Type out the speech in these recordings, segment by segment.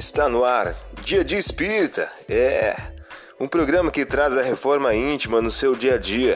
Está no ar, Dia de Espírita, um programa que traz a reforma íntima no seu dia a dia.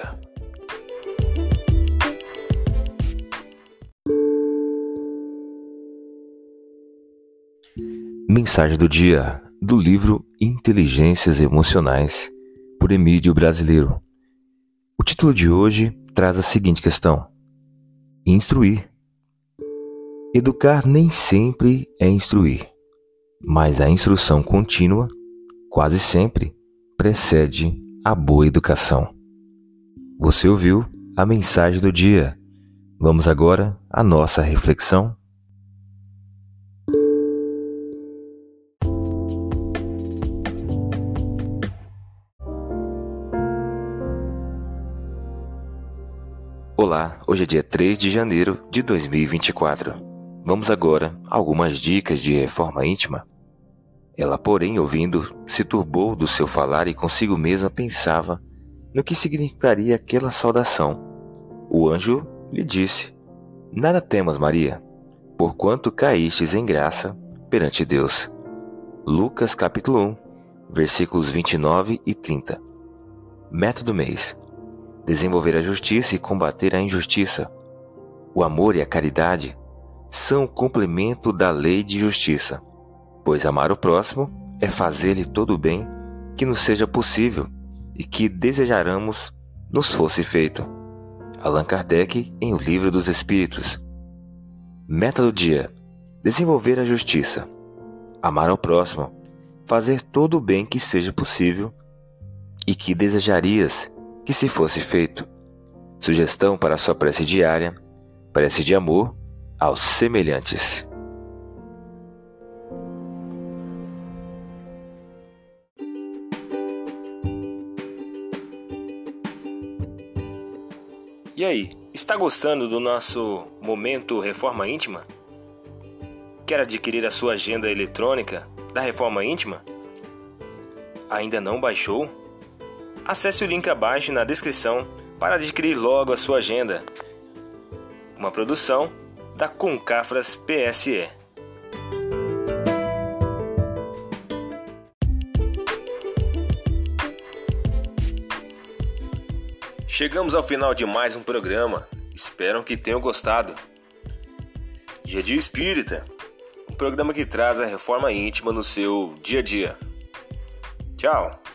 Mensagem do dia, do livro Inteligências Emocionais, por Emílio Brasileiro. O título de hoje traz a seguinte questão: instruir. Educar nem sempre é instruir, mas a instrução contínua, quase sempre, precede a boa educação. Você ouviu a mensagem do dia. Vamos agora à nossa reflexão. Olá, hoje é dia 3 de janeiro de 2024. Vamos agora a algumas dicas de reforma íntima. Ela, porém, ouvindo, se turbou do seu falar e consigo mesma pensava no que significaria aquela saudação. O anjo lhe disse: Nada temas, Maria, porquanto caístes em graça perante Deus. Lucas capítulo 1, versículos 29 e 30. Meta do mês: desenvolver a justiça e combater a injustiça. O amor e a caridade são o complemento da lei de justiça, pois amar o próximo é fazer-lhe todo o bem que nos seja possível e que desejáramos nos fosse feito. Allan Kardec, em O Livro dos Espíritos. Meta do dia: desenvolver a justiça, amar ao próximo, fazer todo o bem que seja possível e que desejarias que se fosse feito. Sugestão para a sua prece diária: prece de amor aos semelhantes. E aí, está gostando do nosso momento Reforma Íntima? Quer adquirir a sua agenda eletrônica da Reforma Íntima? Ainda não baixou? Acesse o link abaixo na descrição para adquirir logo a sua agenda. Uma produção da Concafras PSE. Chegamos ao final de mais um programa. Espero que tenham gostado. Dia de Espírita, um programa que traz a reforma íntima no seu dia a dia. Tchau!